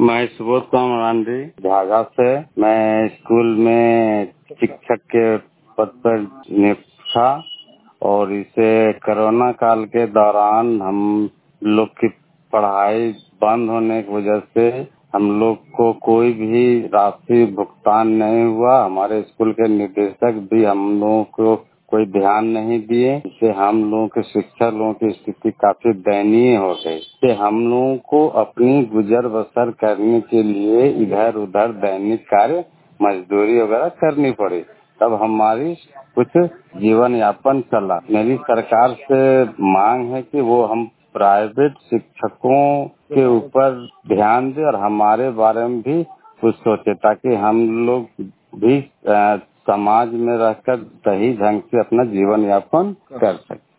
मैं सुबोध रांडी झाझा से। मैं स्कूल में शिक्षक के पद पर नियुक्त था और इसे कोरोना काल के दौरान हम लोग की पढ़ाई बंद होने की वजह से हम लोग को कोई भी राशि भुगतान नहीं हुआ। हमारे स्कूल के निदेशक भी हम लोगों को कोई ध्यान नहीं दिए। इससे हम लोगों के शिक्षक लोगों की स्थिति काफी दयनीय हो गई। इससे हम लोगों को अपनी गुजर बसर करने के लिए इधर उधर दैनिक कार्य मजदूरी वगैरह करनी पड़ी, तब हमारी कुछ जीवन यापन चला। मेरी सरकार से मांग है कि वो हम प्राइवेट शिक्षकों के ऊपर ध्यान दे और हमारे बारे में भी कुछ सोचे, ताकि हम लोग भी समाज में रहकर सही ढंग से अपना जीवन यापन कर सके।